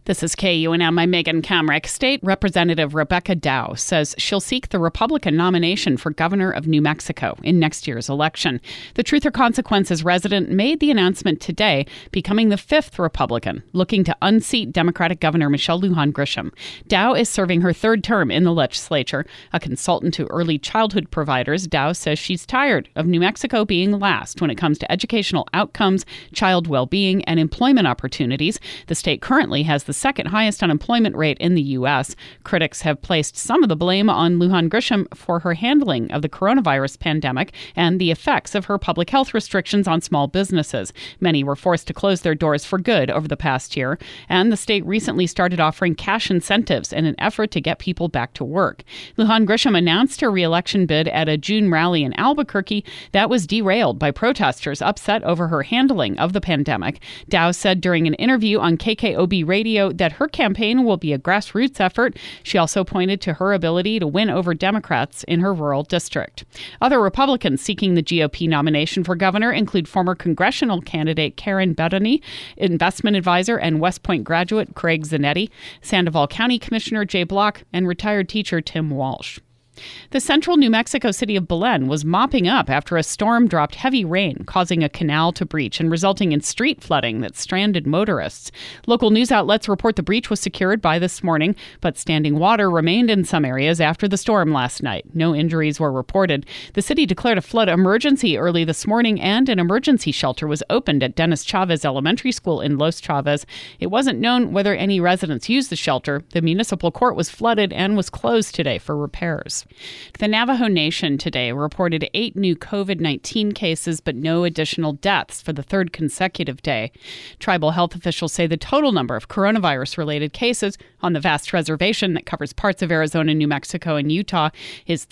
This is KUNM. I'm Megan Kamrick. State Representative Rebecca Dow says she'll seek the Republican nomination for governor of New Mexico in next year's election. The Truth or Consequences resident made the announcement today, becoming the fifth Republican looking to unseat Democratic Governor Michelle Lujan Grisham. Dow is serving her third term in the legislature. A consultant to early childhood providers, Dow says she's tired of New Mexico being last when it comes to educational outcomes, child well-being, and employment opportunities. The state currently has the second highest unemployment rate in the U.S. Critics have placed some of the blame on Lujan Grisham for her handling of the coronavirus pandemic and the effects of her public health restrictions on small businesses. Many were forced to close their doors for good over the past year, and the state recently started offering cash incentives in an effort to get people back to work. Lujan Grisham announced her re-election bid at a June rally in Albuquerque that was derailed by protesters upset over her handling of the pandemic. Dow said during an interview on KKOB radio that her campaign will be a grassroots effort. She also pointed to her ability to win over Democrats in her rural district. Other Republicans seeking the GOP nomination for governor include former congressional candidate Karen Bettany, investment advisor and West Point graduate Craig Zanetti, Sandoval County Commissioner Jay Block, and retired teacher Tim Walsh. The central New Mexico city of Belen was mopping up after a storm dropped heavy rain, causing a canal to breach and resulting in street flooding that stranded motorists. Local news outlets report the breach was secured by this morning, but standing water remained in some areas after the storm last night. No injuries were reported. The city declared a flood emergency early this morning, and an emergency shelter was opened at Dennis Chavez Elementary School in Los Chavez. It wasn't known whether any residents used the shelter. The municipal court was flooded and was closed today for repairs. The Navajo Nation today reported 8 new COVID-19 cases, but no additional deaths for the third consecutive day. Tribal health officials say the total number of coronavirus-related cases on the vast reservation that covers parts of Arizona, New Mexico, and Utah is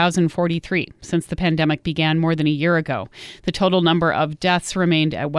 31,043 since the pandemic began more than a year ago. The total number of deaths remained at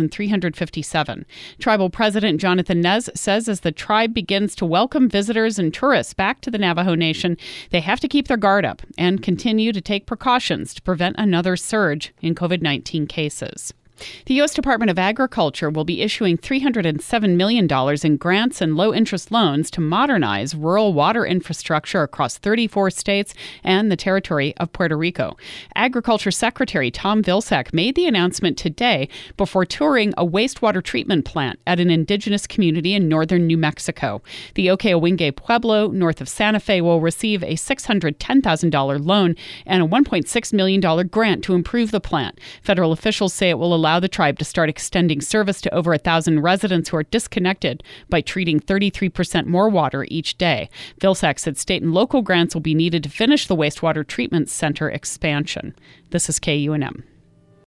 1,357. Tribal President Jonathan Nez says as the tribe begins to welcome visitors and tourists back to the Navajo Nation, they have to keep their guard up and continue to take precautions to prevent another surge in COVID-19 cases. The U.S. Department of Agriculture will be issuing $307 million in grants and low-interest loans to modernize rural water infrastructure across 34 states and the territory of Puerto Rico. Agriculture Secretary Tom Vilsack made the announcement today before touring a wastewater treatment plant at an indigenous community in northern New Mexico. The Okeowinge Pueblo, north of Santa Fe, will receive a $610,000 loan and a $1.6 million grant to improve the plant. Federal officials say it will allow the tribe to start extending service to over 1,000 residents who are disconnected by treating 33% more water each day. Vilsack said state and local grants will be needed to finish the wastewater treatment center expansion. This is KUNM.